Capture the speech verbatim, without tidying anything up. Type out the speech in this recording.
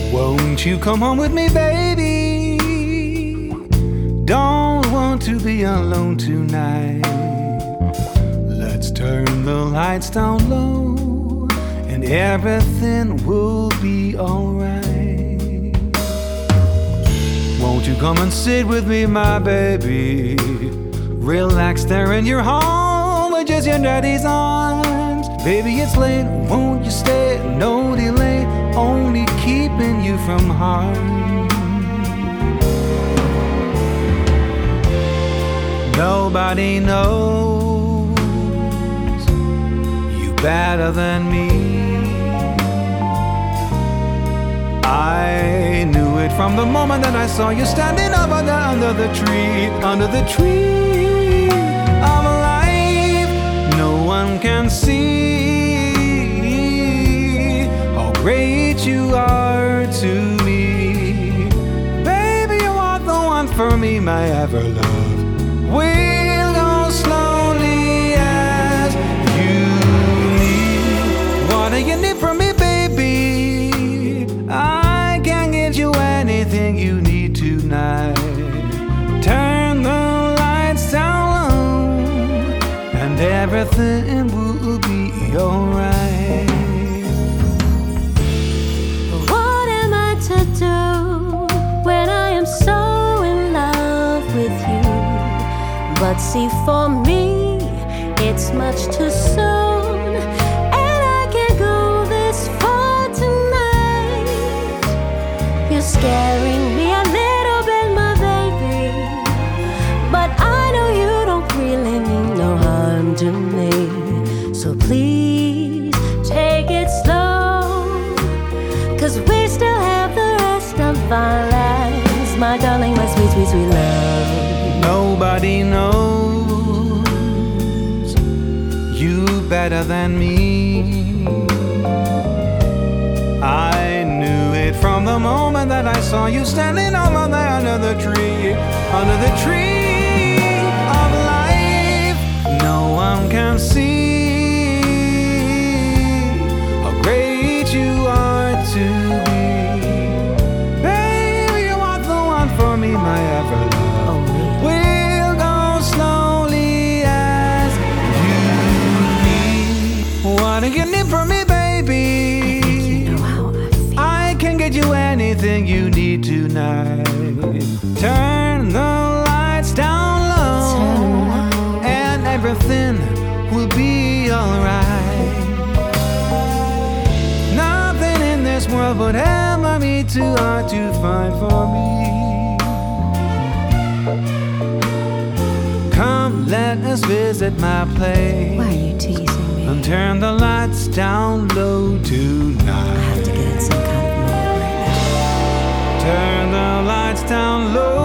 Won't you come home with me, baby? Don't want to be alone tonight. Let's turn the lights down low, and everything will be alright. Won't you come and sit with me, my baby? Relax there in your home with just your daddy's arms. Baby, it's late, won't you stay? No delay, only keeping you from harm. Nobody knows you better than me. I knew it from the moment that I saw you standing over there under the tree, under the tree of life. No one can see how great you are to me. Baby, you are the one for me, my ever love. We'll go slowly as you need. What do you need from me, baby? I can get you anything you need tonight. Turn the lights down low, and everything will be alright. What am I to do when I am so in love with you? But see, for me, it's much too soon, and I can't go this far tonight. You're scaring me a little bit, my baby, but I know you don't really mean no harm to me. So please, take it slow, 'cause we still have the rest of our lives, my darling, my sweet, sweet, sweet love. Nobody knows you better than me. I knew it from the moment that I saw you standing over there under the tree, under the tree of life. No one can see how great you are to me. Baby, you are the one for me, my ever love. We'll go slowly as you need. What do you need from me, baby? You know how I feel. I can get you anything you need tonight. Turn the lights down low, and everything will be alright. Nothing in this world would ever be too hard to find for me. Come, let us visit my place. Why are you teasing me? And turn the lights down low I tonight. have to get in some kind of mood right now. Turn the lights down low.